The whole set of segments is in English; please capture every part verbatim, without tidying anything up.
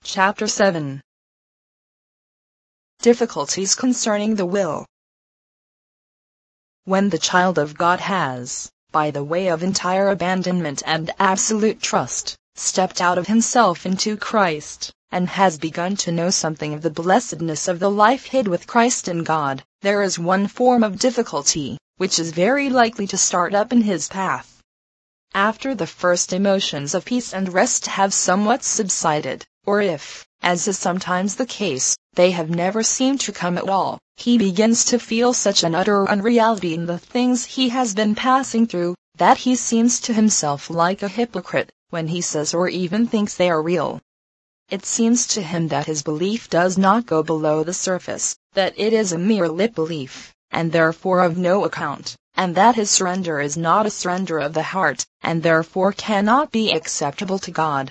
Chapter seven. Difficulties concerning the will. When the child of God has, by the way of entire abandonment and absolute trust, stepped out of himself into Christ, and has begun to know something of the blessedness of the life hid with Christ in God, there is one form of difficulty, which is very likely to start up in his path. After the first emotions of peace and rest have somewhat subsided, or if, as is sometimes the case, they have never seemed to come at all, he begins to feel such an utter unreality in the things he has been passing through, that he seems to himself like a hypocrite, when he says or even thinks they are real. It seems to him that his belief does not go below the surface, that it is a mere lip belief, and therefore of no account, and that his surrender is not a surrender of the heart, and therefore cannot be acceptable to God.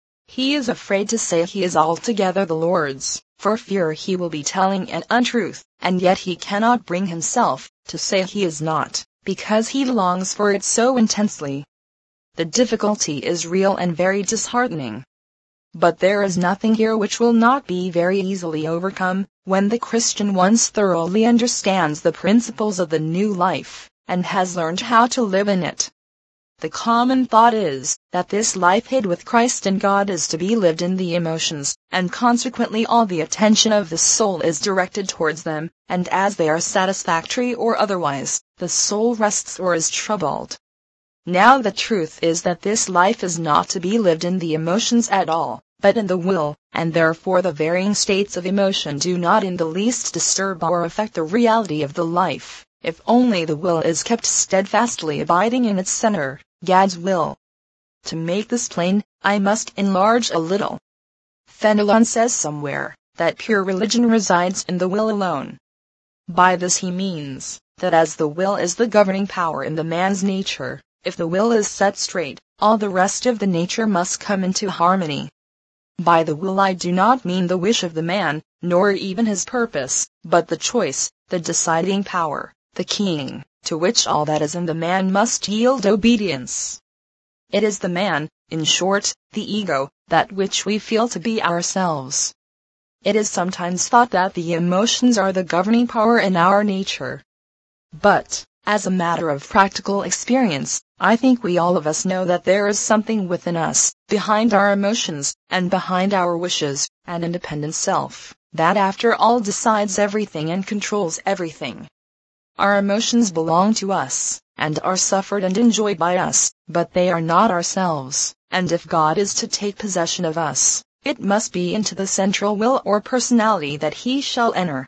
He is afraid to say he is altogether the Lord's, for fear he will be telling an untruth, and yet he cannot bring himself to say he is not, because he longs for it so intensely. The difficulty is real and very disheartening. But there is nothing here which will not be very easily overcome, when the Christian once thoroughly understands the principles of the new life, and has learned how to live in it. The common thought is, that this life hid with Christ in God is to be lived in the emotions, and consequently all the attention of the soul is directed towards them, and as they are satisfactory or otherwise, the soul rests or is troubled. Now the truth is that this life is not to be lived in the emotions at all, but in the will, and therefore the varying states of emotion do not in the least disturb or affect the reality of the life, if only the will is kept steadfastly abiding in its center, God's will. To make this plain, I must enlarge a little. Fenelon says somewhere, that pure religion resides in the will alone. By this he means, that as the will is the governing power in the man's nature, if the will is set straight, all the rest of the nature must come into harmony. By the will I do not mean the wish of the man, nor even his purpose, but the choice, the deciding power, the keying, to which all that is in the man must yield obedience. It is the man, in short, the ego, that which we feel to be ourselves. It is sometimes thought that the emotions are the governing power in our nature. But, as a matter of practical experience, I think we all of us know that there is something within us, behind our emotions, and behind our wishes, an independent self, that after all decides everything and controls everything. Our emotions belong to us, and are suffered and enjoyed by us, but they are not ourselves, and if God is to take possession of us, it must be into the central will or personality that he shall enter.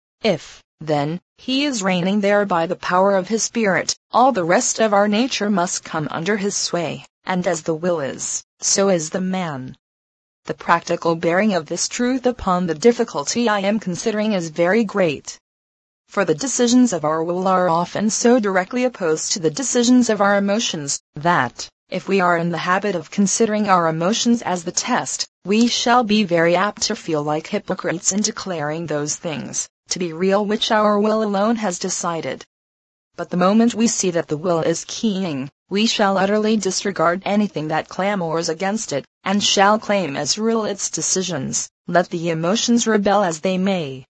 If, then, he is reigning there by the power of his Spirit, all the rest of our nature must come under his sway, and as the will is, so is the man. The practical bearing of this truth upon the difficulty I am considering is very great. For the decisions of our will are often so directly opposed to the decisions of our emotions, that, if we are in the habit of considering our emotions as the test, we shall be very apt to feel like hypocrites in declaring those things to be real which our will alone has decided. But the moment we see that the will is keying, we shall utterly disregard anything that clamors against it, and shall claim as real its decisions, let the emotions rebel as they may.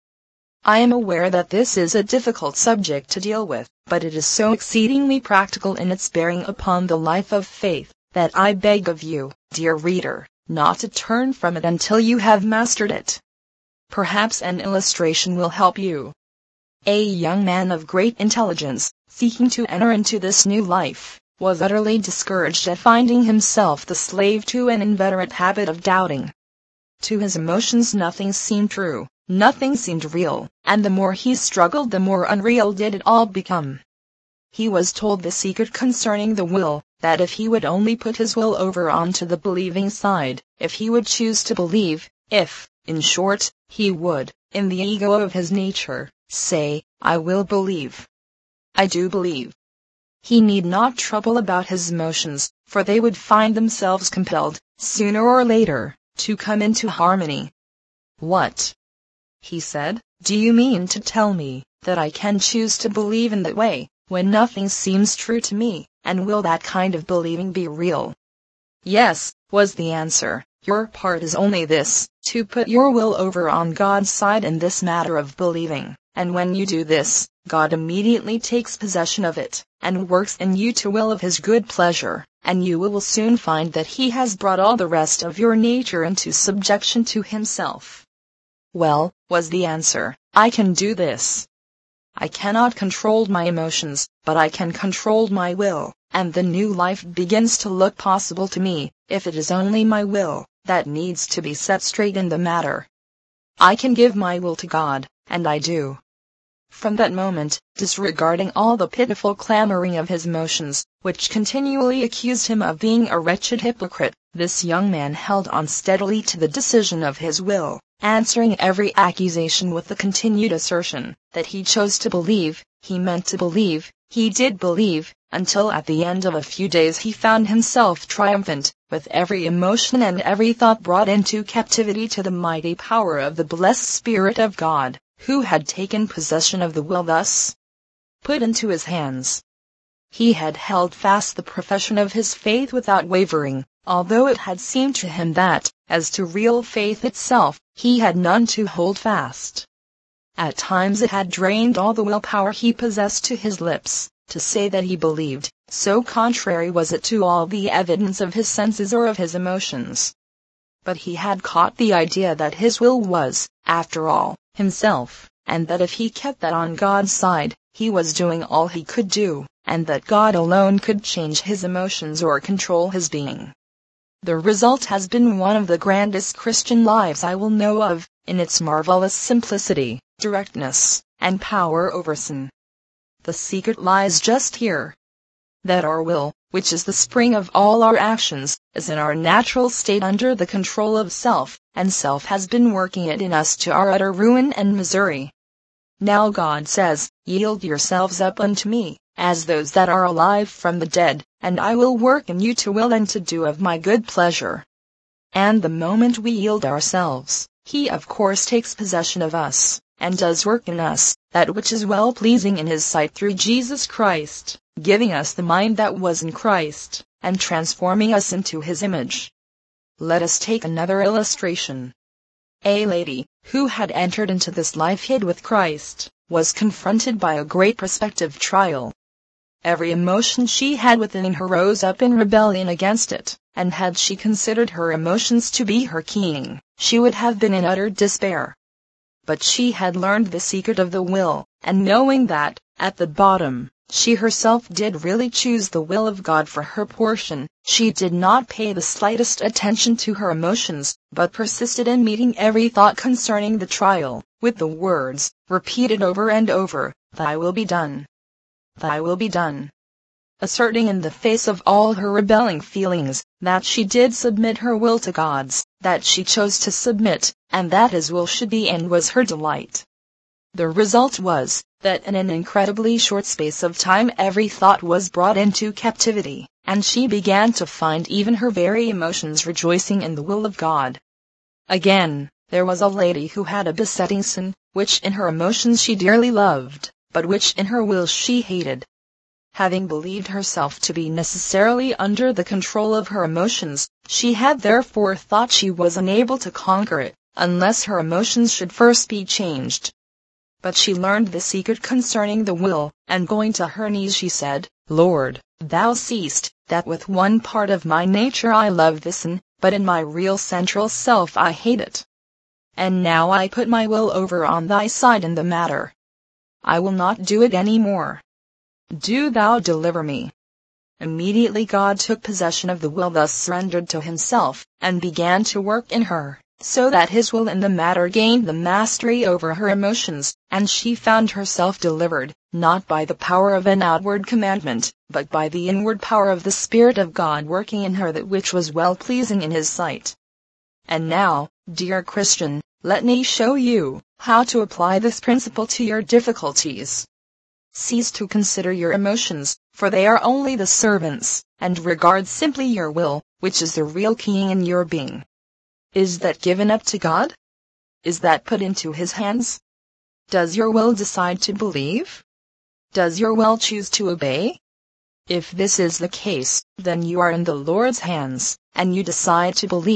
I am aware that this is a difficult subject to deal with, but it is so exceedingly practical in its bearing upon the life of faith, that I beg of you, dear reader, not to turn from it until you have mastered it. Perhaps an illustration will help you. A young man of great intelligence, seeking to enter into this new life, was utterly discouraged at finding himself the slave to an inveterate habit of doubting. To his emotions nothing seemed true, nothing seemed real, and the more he struggled the more unreal did it all become. He was told the secret concerning the will, that if he would only put his will over onto the believing side, if he would choose to believe, if, in short, he would, in the ego of his nature, say, I will believe. I do believe. He need not trouble about his emotions, for they would find themselves compelled, sooner or later, to come into harmony. What? He said, do you mean to tell me that I can choose to believe in that way, when nothing seems true to me, and will that kind of believing be real? Yes, was the answer, Your part is only this, to put your will over on God's side in this matter of believing, and when you do this, God immediately takes possession of it, and works in you to will of His good pleasure, and you will soon find that He has brought all the rest of your nature into subjection to Himself. Well, was the answer, I can do this. I cannot control my emotions, but I can control my will, and the new life begins to look possible to me, if it is only my will that needs to be set straight in the matter. I can give my will to God, and I do. From that moment, disregarding all the pitiful clamoring of his emotions, which continually accused him of being a wretched hypocrite, this young man held on steadily to the decision of his will, answering every accusation with the continued assertion that he chose to believe, he meant to believe, he did believe, until at the end of a few days he found himself triumphant, with every emotion and every thought brought into captivity to the mighty power of the blessed Spirit of God, who had taken possession of the will thus put into his hands. He had held fast the profession of his faith without wavering, although it had seemed to him that, as to real faith itself, he had none to hold fast. At times it had drained all the will-power he possessed to his lips, to say that he believed, so contrary was it to all the evidence of his senses or of his emotions. But he had caught the idea that his will was, after all, himself, and that if he kept that on God's side, he was doing all he could do, and that God alone could change his emotions or control his being. The result has been one of the grandest Christian lives I will know of, in its marvelous simplicity, directness, and power over sin. The secret lies just here. That our will, which is the spring of all our actions, is in our natural state under the control of self, and self has been working it in us to our utter ruin and misery. Now God says, "Yield yourselves up unto me, as those that are alive from the dead, and I will work in you to will and to do of my good pleasure." And the moment we yield ourselves, He of course takes possession of us, and does work in us that which is well-pleasing in His sight through Jesus Christ, giving us the mind that was in Christ, and transforming us into His image. Let us take another illustration. A lady, who had entered into this life hid with Christ, was confronted by a great prospective trial. Every emotion she had within her rose up in rebellion against it, and had she considered her emotions to be her king, she would have been in utter despair. But she had learned the secret of the will, and knowing that, at the bottom, she herself did really choose the will of God for her portion, she did not pay the slightest attention to her emotions, but persisted in meeting every thought concerning the trial, with the words, repeated over and over, "Thy will be done. Thy will be done." Asserting in the face of all her rebelling feelings, that she did submit her will to God's, that she chose to submit, and that His will should be and was her delight. The result was, that in an incredibly short space of time every thought was brought into captivity, and she began to find even her very emotions rejoicing in the will of God. Again, there was a lady who had a besetting sin, which in her emotions she dearly loved, but which in her will she hated. Having believed herself to be necessarily under the control of her emotions, she had therefore thought she was unable to conquer it, unless her emotions should first be changed. But she learned the secret concerning the will, and going to her knees she said, "Lord, Thou seest that with one part of my nature I love this sin, but in my real central self I hate it. And now I put my will over on Thy side in the matter. I will not do it any more. Do Thou deliver me." Immediately God took possession of the will thus surrendered to Himself, and began to work in her, so that His will in the matter gained the mastery over her emotions, and she found herself delivered, not by the power of an outward commandment, but by the inward power of the Spirit of God working in her that which was well-pleasing in His sight. And now, dear Christian, let me show you how to apply this principle to your difficulties. Cease to consider your emotions, for they are only the servants, and regard simply your will, which is the real king in your being. Is that given up to God? Is that put into His hands? Does your will decide to believe? Does your will choose to obey? If this is the case, then you are in the Lord's hands, and you decide to believe,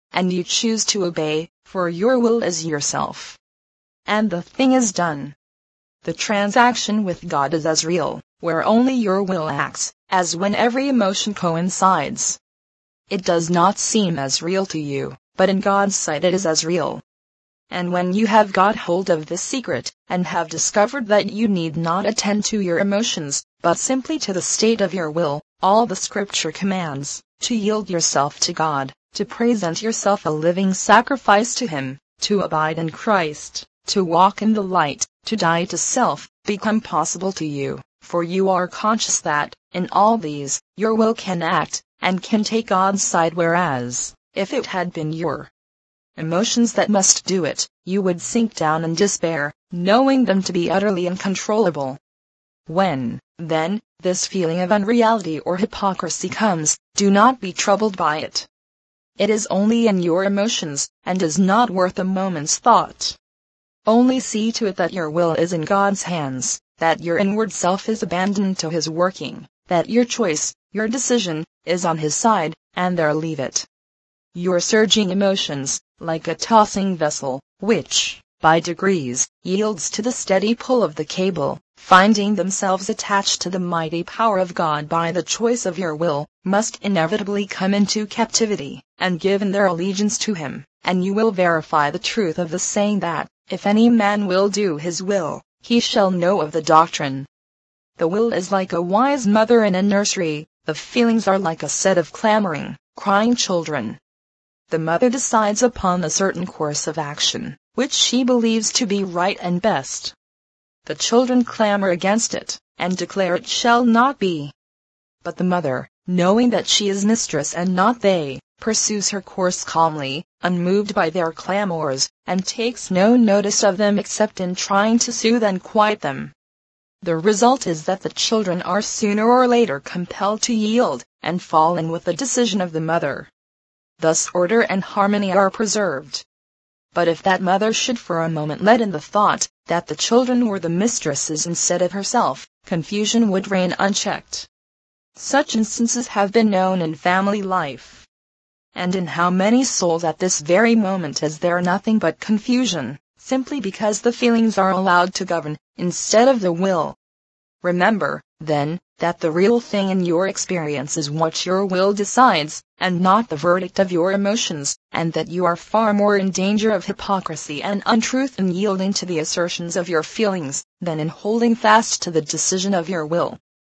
and you choose to obey, for your will is yourself. And the thing is done. The transaction with God is as real, where only your will acts, as when every emotion coincides. It does not seem as real to you, but in God's sight it is as real. And when you have got hold of this secret, and have discovered that you need not attend to your emotions, but simply to the state of your will, all the Scripture commands, to yield yourself to God, to present yourself a living sacrifice to Him, to abide in Christ, to walk in the light, to die to self, become possible to you, for you are conscious that, in all these, your will can act, and can take God's side, whereas, if it had been your emotions that must do it, you would sink down in despair, knowing them to be utterly uncontrollable. When, then, this feeling of unreality or hypocrisy comes, do not be troubled by it. It is only in your emotions, and is not worth a moment's thought. Only see to it that your will is in God's hands, that your inward self is abandoned to His working, that your choice, your decision, is on His side, and there leave it. Your surging emotions, like a tossing vessel, which, by degrees, yields to the steady pull of the cable, finding themselves attached to the mighty power of God by the choice of your will, must inevitably come into captivity, and give in their allegiance to Him, and you will verify the truth of the saying that, if any man will do his will, he shall know of the doctrine. The will is like a wise mother in a nursery, the feelings are like a set of clamoring, crying children. The mother decides upon a certain course of action, which she believes to be right and best. The children clamor against it, and declare it shall not be. But the mother, knowing that she is mistress and not they, pursues her course calmly, unmoved by their clamors, and takes no notice of them except in trying to soothe and quiet them. The result is that the children are sooner or later compelled to yield, and fall in with the decision of the mother. Thus order and harmony are preserved. But if that mother should for a moment let in the thought that the children were the mistresses instead of herself, confusion would reign unchecked. Such instances have been known in family life. And in how many souls at this very moment is there nothing but confusion, simply because the feelings are allowed to govern, instead of the will? Remember, then, that the real thing in your experience is what your will decides, and not the verdict of your emotions, and that you are far more in danger of hypocrisy and untruth in yielding to the assertions of your feelings, than in holding fast to the decision of your will.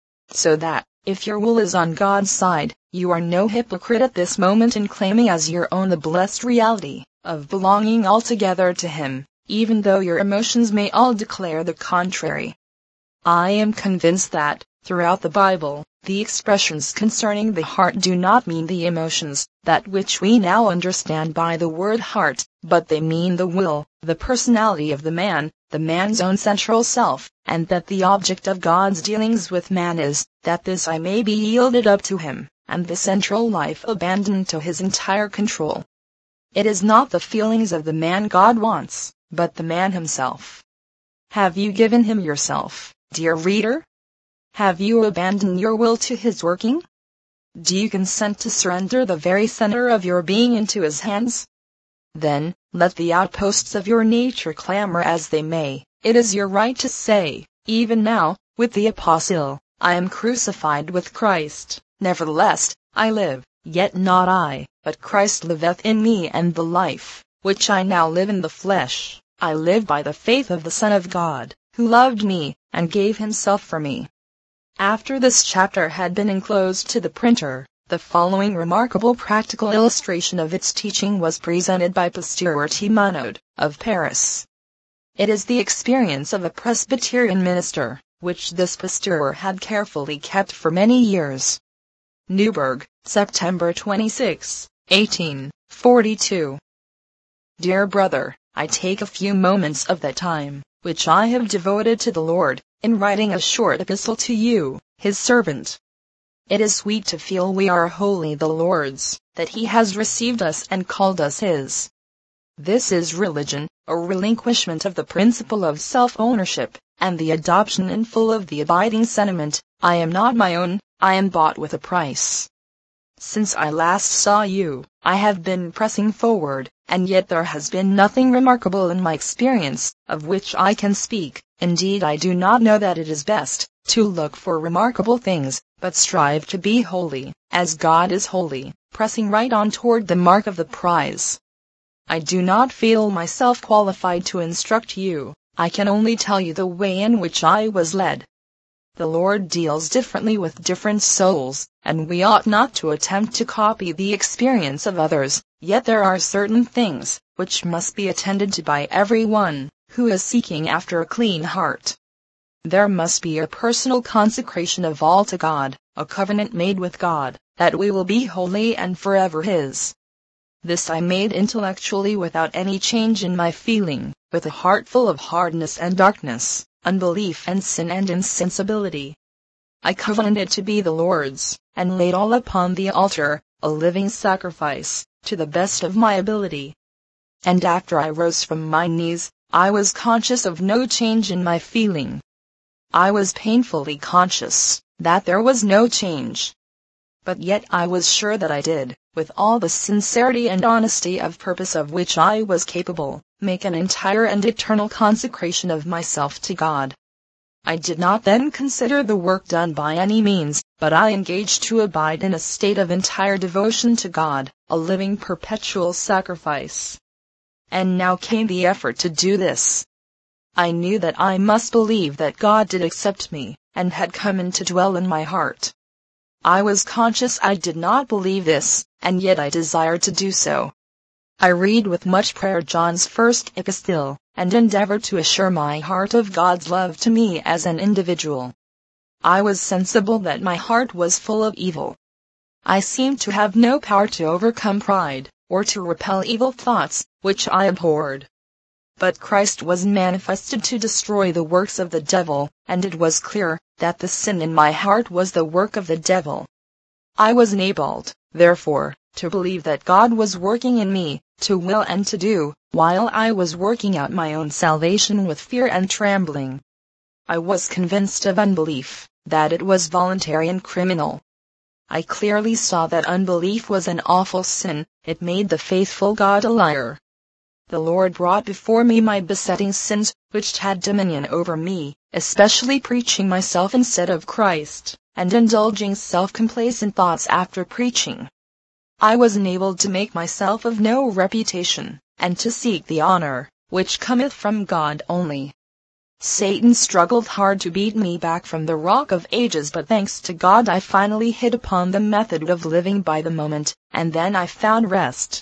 So that, if your will is on God's side, you are no hypocrite at this moment in claiming as your own the blessed reality of belonging altogether to Him, even though your emotions may all declare the contrary. I am convinced that, throughout the Bible, the expressions concerning the heart do not mean the emotions, that which we now understand by the word heart, but they mean the will, the personality of the man, the man's own central self, and that the object of God's dealings with man is, that this I may be yielded up to Him, and the central life abandoned to His entire control. It is not the feelings of the man God wants, but the man himself. Have you given Him yourself, dear reader? Have you abandoned your will to His working? Do you consent to surrender the very center of your being into His hands? Then, let the outposts of your nature clamor as they may, it is your right to say, even now, with the apostle, I am crucified with Christ, nevertheless, I live, yet not I, but Christ liveth in me, and the life, which I now live in the flesh, I live by the faith of the Son of God, who loved me, and gave Himself for me. After this chapter had been enclosed to the printer, the following remarkable practical illustration of its teaching was presented by Pasteur Timonod, of Paris. It is the experience of a Presbyterian minister, which this Pasteur had carefully kept for many years. Newburgh, September twenty-sixth, eighteen forty-two. Dear brother, I take a few moments of that time, which I have devoted to the Lord, in writing a short epistle to you, His servant. It is sweet to feel we are wholly the Lord's, that He has received us and called us His. This is religion, a relinquishment of the principle of self-ownership, and the adoption in full of the abiding sentiment, I am not my own, I am bought with a price. Since I last saw you, I have been pressing forward, and yet there has been nothing remarkable in my experience, of which I can speak. Indeed, I do not know that it is best to look for remarkable things, but strive to be holy, as God is holy, pressing right on toward the mark of the prize. I do not feel myself qualified to instruct you. I can only tell you the way in which I was led. The Lord deals differently with different souls, and we ought not to attempt to copy the experience of others, yet there are certain things which must be attended to by everyone who is seeking after a clean heart. There must be a personal consecration of all to God, a covenant made with God, that we will be holy and forever His. This I made intellectually without any change in my feeling, with a heart full of hardness and darkness, unbelief and sin and insensibility. I covenanted to be the Lord's, and laid all upon the altar, a living sacrifice, to the best of my ability. And after I rose from my knees, I was conscious of no change in my feeling. I was painfully conscious that there was no change. But yet I was sure that I did, with all the sincerity and honesty of purpose of which I was capable, make an entire and eternal consecration of myself to God. I did not then consider the work done by any means, but I engaged to abide in a state of entire devotion to God, a living perpetual sacrifice. And now came the effort to do this. I knew that I must believe that God did accept me, and had come in to dwell in my heart. I was conscious I did not believe this, and yet I desired to do so. I read with much prayer John's first epistle, and endeavor to assure my heart of God's love to me as an individual. I was sensible that my heart was full of evil. I seemed to have no power to overcome pride, or to repel evil thoughts, which I abhorred. But Christ was manifested to destroy the works of the devil, and it was clear that the sin in my heart was the work of the devil. I was enabled, therefore, to believe that God was working in me, to will and to do, while I was working out my own salvation with fear and trembling. I was convinced of unbelief, that it was voluntary and criminal. I clearly saw that unbelief was an awful sin, it made the faithful God a liar. The Lord brought before me my besetting sins, which had dominion over me, especially preaching myself instead of Christ, and indulging self-complacent thoughts after preaching. I was enabled to make myself of no reputation, and to seek the honor, which cometh from God only. Satan struggled hard to beat me back from the rock of ages, but thanks to God I finally hit upon the method of living by the moment, and then I found rest.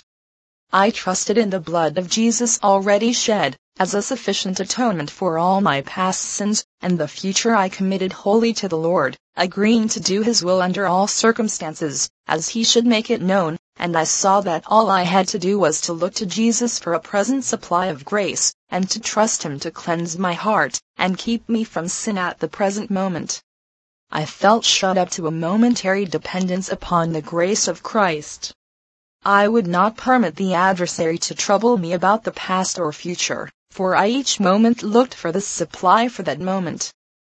I trusted in the blood of Jesus already shed, as a sufficient atonement for all my past sins, and the future I committed wholly to the Lord, agreeing to do His will under all circumstances, as He should make it known, and I saw that all I had to do was to look to Jesus for a present supply of grace, and to trust Him to cleanse my heart, and keep me from sin at the present moment. I felt shut up to a momentary dependence upon the grace of Christ. I would not permit the adversary to trouble me about the past or future, for I each moment looked for the supply for that moment.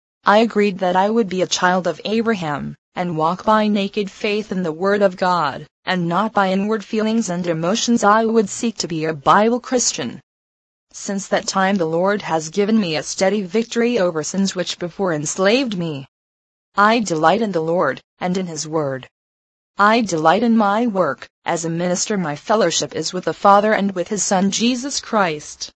I agreed that I would be a child of Abraham, and walk by naked faith in the Word of God, and not by inward feelings and emotions. I would seek to be a Bible Christian. Since that time the Lord has given me a steady victory over sins which before enslaved me. I delight in the Lord, and in His Word. I delight in my work. As a minister, my fellowship is with the Father and with His Son Jesus Christ.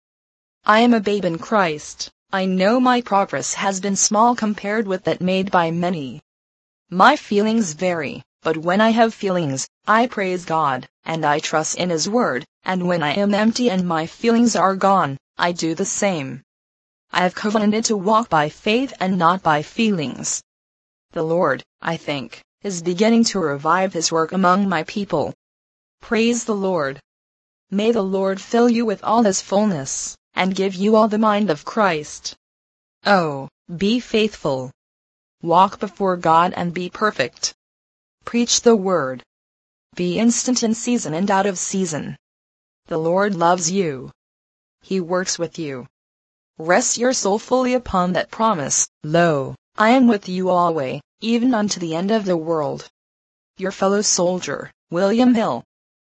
I am a babe in Christ. I know my progress has been small compared with that made by many. My feelings vary, but when I have feelings, I praise God, and I trust in His Word, and when I am empty and my feelings are gone, I do the same. I have covenanted to walk by faith and not by feelings. The Lord, I think, is beginning to revive His work among my people. Praise the Lord. May the Lord fill you with all His fullness, and give you all the mind of Christ. Oh, be faithful. Walk before God and be perfect. Preach the Word. Be instant in season and out of season. The Lord loves you. He works with you. Rest your soul fully upon that promise, Lo, I am with you always, even unto the end of the world. your fellow soldier, William Hill.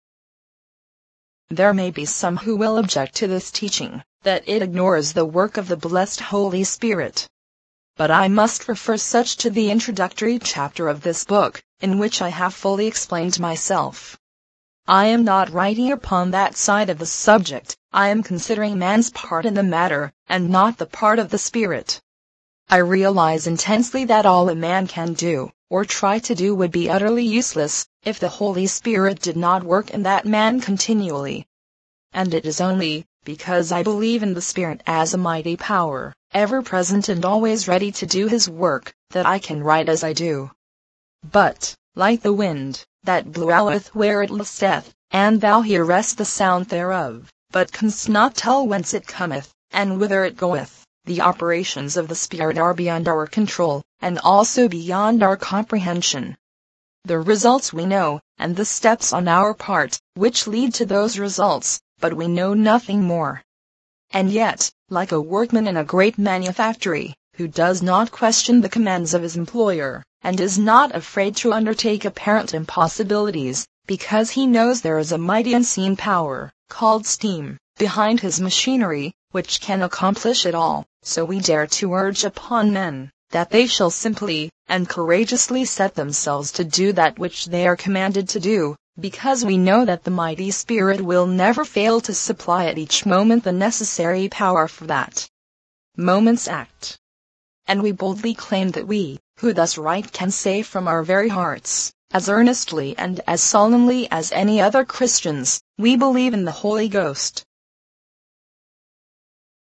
There may be some who will object to this teaching, that it ignores the work of the blessed Holy Spirit. But I must refer such to the introductory chapter of this book, in which I have fully explained myself. I am not writing upon that side of the subject. I am considering man's part in the matter, and not the part of the Spirit. I realize intensely that all a man can do, or try to do, would be utterly useless, if the Holy Spirit did not work in that man continually. And it is only because I believe in the Spirit as a mighty power, ever present and always ready to do His work, that I can write as I do. But, like the wind, that bloweth where it listeth, and thou hearest the sound thereof, but canst not tell whence it cometh, and whither it goeth, the operations of the Spirit are beyond our control, and also beyond our comprehension. The results we know, and the steps on our part, which lead to those results, but we know nothing more. And yet, like a workman in a great manufactory, who does not question the commands of his employer, and is not afraid to undertake apparent impossibilities, because he knows there is a mighty unseen power, called steam, behind his machinery, which can accomplish it all, so we dare to urge upon men, that they shall simply and courageously set themselves to do that which they are commanded to do, because we know that the mighty Spirit will never fail to supply at each moment the necessary power for that moment's act. And we boldly claim that we, who thus write, can say from our very hearts, as earnestly and as solemnly as any other Christians, we believe in the Holy Ghost,